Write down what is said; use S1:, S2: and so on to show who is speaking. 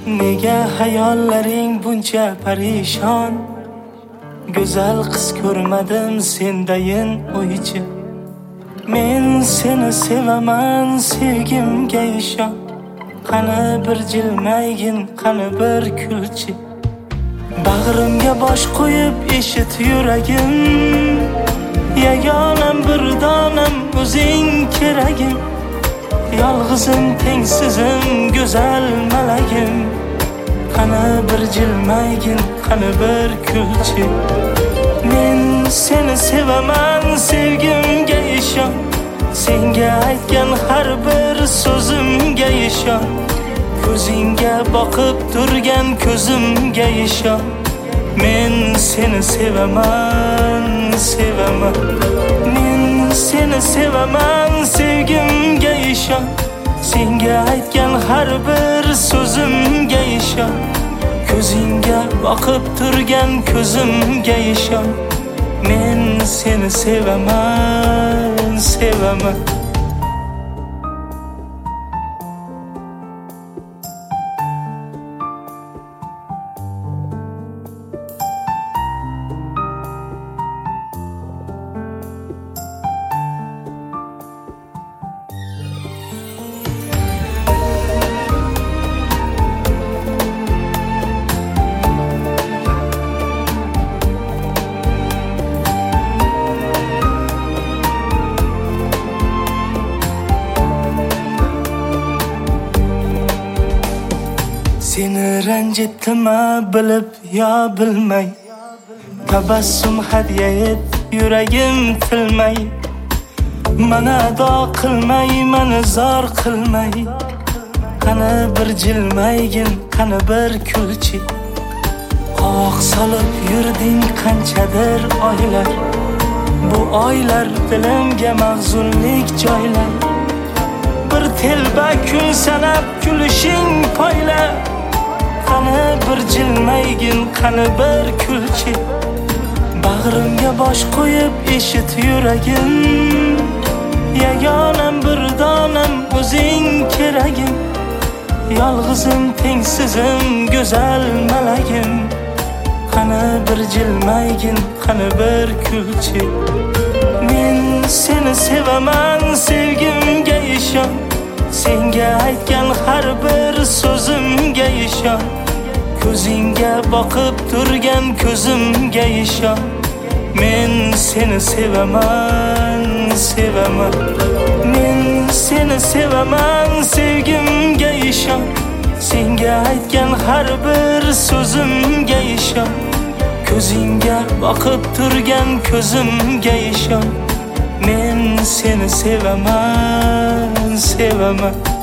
S1: Nega hayollaring buncha parishon? Go'zal qiz ko'rmadim sendayin o'yichi. Men seni sevaman, sevgimga ishon. Qani bir jilmaygin, qani bir kulchi. Bag'rimga bosh qo'yib eshit yuragim. Yagonam bir donam o'zing keragim. Yolg'izim tengsizim go'zal malagim. Qani bir jilmaygin, qani bir kulchi. Men seni sevaman, sevgimga ishon. Senga aytgan har bir so'zimga ishon. Ko'zingga boqib turgan ko'zimga ishon. Men seni sevaman, sevaman. Men seni sevaman, sevgimga ishon. Senga aytgan har bir so'zimga ishon. Ko'zingga boqib turgan ko'zimga ishon. Men seni sevaman, sevaman. Seni ranjitdimmi bilib yo bilmay. Tabassum hadya et yuragim tilmay. Mana ado qilmay, mani zor qilmay. Qani bir jilmaygin, qani bir kulchi. Qoq solib yurding qanchadir oylar. Bu oylar dilimga mahzunlik joylar. Bir telba kun sanab kulishing poyla. Qani bir jilmaygin, qani bir kulchi. Bag'rimga bosh qo'yib eshit yuragim. Yagonam bir donam o'zing keragim. Yolg'izim tengsizim go'zal malagim. Qani bir jilmaygin, qani bir kulchi. Men seni sevaman, sevgimga ishon. Senga aytgan har bir so'zimga ishon. Ko'zingga boqib turgan ko'zimga ishon. Men seni sevaman, sevaman. Men seni sevaman, sevgimga ishon. Senga aytgan har bir so'zimga ishon. Ko'zingga boqib turgan ko'zimga ishon. Men seni sevaman, sevaman.